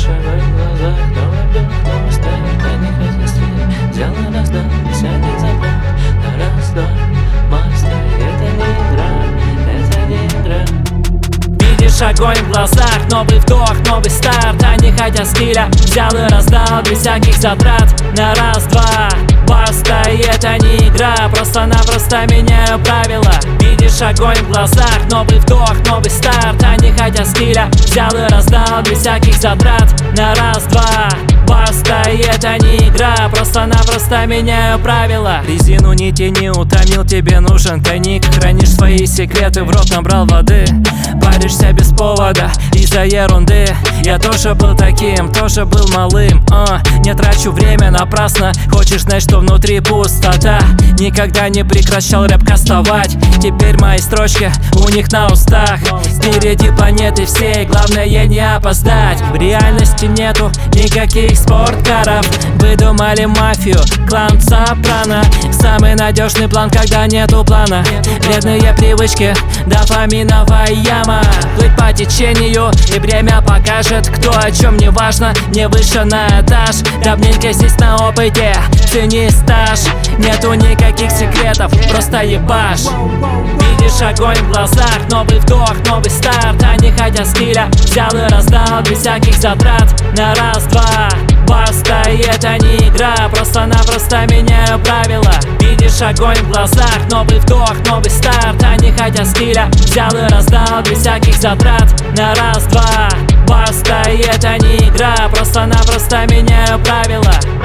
Видишь огонь в глазах, новый вдох, новый старт. Они хотят стиль, сделай раздор, десятый заплат. На раз-два, мастер, это не игра, это не игра. Видишь огонь в глазах, новый вдох, новый старт. Они хотят стиля, взял и раздал без всяких затрат. На раз-два, баста, и это не игра, просто-напросто меняю правила. Видишь огонь в глазах, новый вдох, новый старт. Они хотят стиля, взял и раздал без всяких затрат. На раз-два, баста, и это не игра, просто-напросто меняю правила. Резину не тяни, утомил, тебе нужен тайник. Хранишь свои секреты, в рот набрал воды. Паришься без повода из-за ерунды. Я тоже был таким, тоже был малым. Не трачу время напрасно. Хочешь знать, что внутри пустота? Никогда не прекращал рэп кастовать. Теперь мои строчки у них на устах. Впереди планеты всей, главное не опоздать. В реальности нету никаких спорткаров. Выдумали мафию, клан Сопрано. Самый надежный план, когда нету плана. Вредные привычки, дофаминовая яма. Плыть по течению, и время покажет, кто о чем не важно. Не выше на этаж, давненько здесь на опыте. Цени стаж, нету никаких секретов, просто ебаш. Видишь огонь в глазах, новый вдох, новый старт. Они хотят стиля, взял и раздал без всяких затрат. На раз-два, баста, и это не игра, просто-напросто меняю правила. Видишь огонь в глазах, новый вдох, новый старт. Они хотят стиля, взял и раздал без всяких затрат. На раз-два, баста, и это не игра, просто-напросто меняю правила.